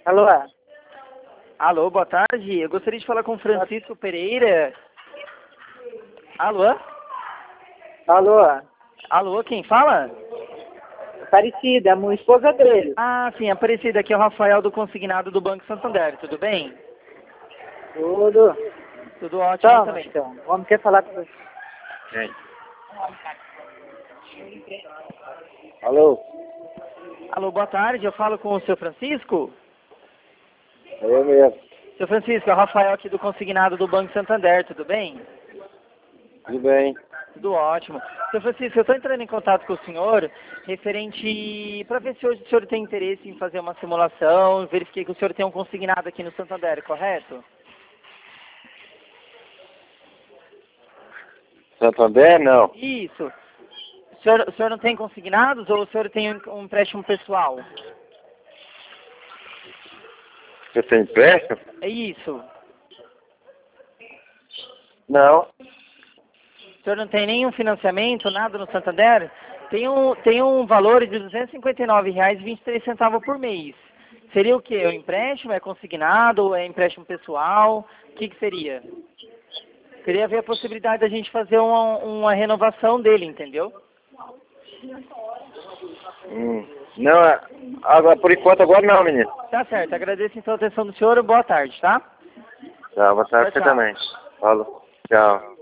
Alô? Alô, boa tarde. Eu gostaria de falar com o Francisco Pereira. Alô? Alô? Alô, quem fala? Aparecida, a esposa dele. Ah, sim, Aparecida. Aqui é o Rafael do Consignado do Banco Santander. Tudo bem? Tudo. Tudo ótimo Toma, também. então. O homem quer falar com você. Alô? Alô, boa tarde. Eu falo com o seu Francisco? Eu mesmo. Seu Francisco, é o Rafael aqui do Consignado do Banco Santander. Tudo bem? Tudo bem. Tudo ótimo. Seu Francisco, eu estou entrando em contato com o senhor referente para ver se hoje o senhor tem interesse em fazer uma simulação. Verifiquei que o senhor tem um consignado aqui no Santander, correto? Santander, não. Isso. O senhor não tem consignados ou o senhor tem um empréstimo pessoal? Você tem empréstimo? É isso. Não. O senhor não tem nenhum financiamento, nada no Santander? Tem um valor de R$ 259,23 por mês. Seria o quê? É um empréstimo? É consignado? É empréstimo pessoal? O que seria? Queria ver a possibilidade da gente fazer uma renovação dele, entendeu? Não, agora, por enquanto agora não, menino. Tá certo. Agradeço então a atenção do senhor. Boa tarde, tá? Tá, boa tarde Tchau, você tchau. também. Falou. Tchau.